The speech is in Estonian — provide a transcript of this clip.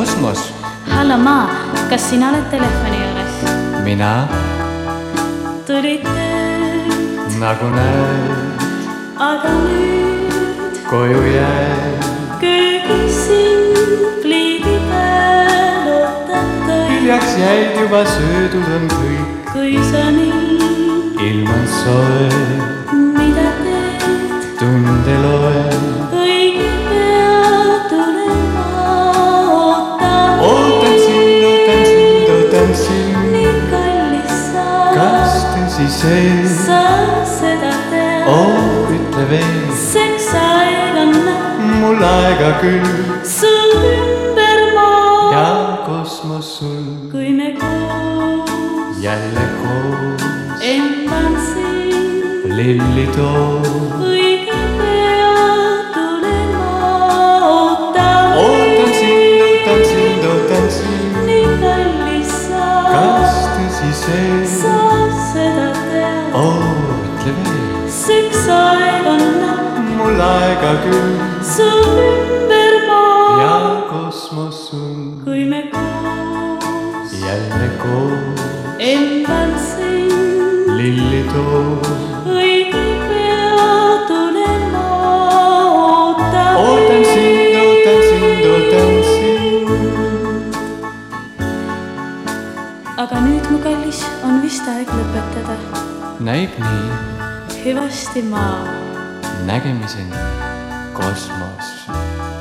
Kosmos. Hallo maa, kas sina oled telefoni juures? Mina, Tulid tööd, nagu näed, aga nüüd koju jääd. köögis sind pliidi peal ootata. Hiljaks jäid juba söödud on kõik, Kui sa nii, ilm on soe, mida teed? tunde loen. Õige pea tulen ma ootama. Ootan sind, ootan sind, ootan sind. Nii kallis sa, Kas tõsi see? sa seda tead. Oh, ütle veel, Seks aeg annab mul aega küll sul ümber maa. ja kosmos sul Kui me koos jälle koos. emban sind, Lilli too, õige pea tulen ma ootama. ootan sind, ootan sind, ootan sind. Nii kallis sa, Kas tõsi see? sa seda tead. Oh, ütle veel, Seks aeg annab mul aega küll sul ümber maa. ja kosmos sul Kui me koos jälle koos. emban sind, Lilli too, õige pea tulen ma ootama. ootan sind, ootan sind, ootan sind. Aga nüüd, mu kallis, on vist aeg lõpetada. Näib nii, Hüvasti maa. nägemiseni, kosmos.